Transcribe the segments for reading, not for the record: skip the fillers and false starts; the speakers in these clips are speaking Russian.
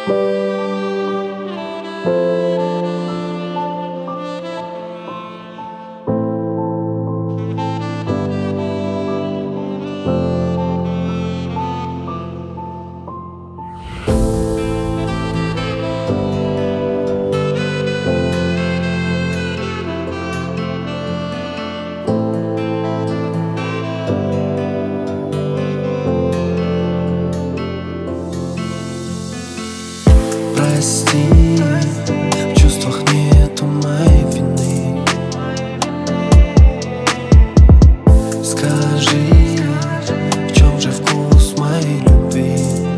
Прости, в чувствах нету моей вины. Скажи, в чем же вкус моей любви?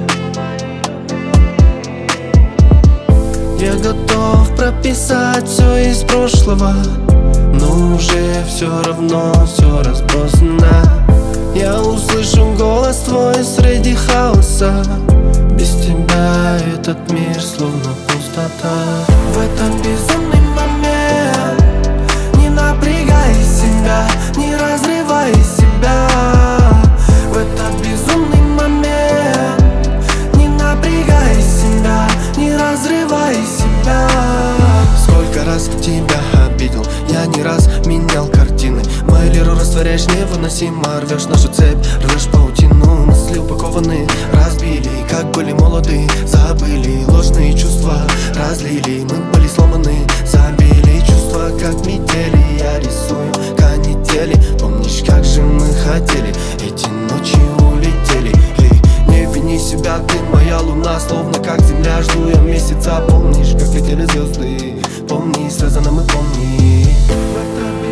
Я готов прописать все из прошлого, но уже все равно все разбросано. Я услышу голос твой среди хаоса. Без тебя этот мир словно пустота. В этот безумный момент не напрягай себя, не разрывай себя. В этот безумный момент не напрягай себя, не разрывай себя. Сколько раз тебя обидел, я не раз менял картины. Мою лиру растворяешь невыносимо, рвешь нашу цепь, рвешь паутину. Мысли упакованы, разбили, как были молоды, забыли ложные чувства, разлили. Мы были сломаны, забили чувства, как метели. Я рисую канители, помнишь, как же мы хотели, эти ночи улетели. Эй, не вини себя, ты моя луна, словно как земля, жду я месяца. Помнишь, как летели звезды, помни, связаны мы, помни.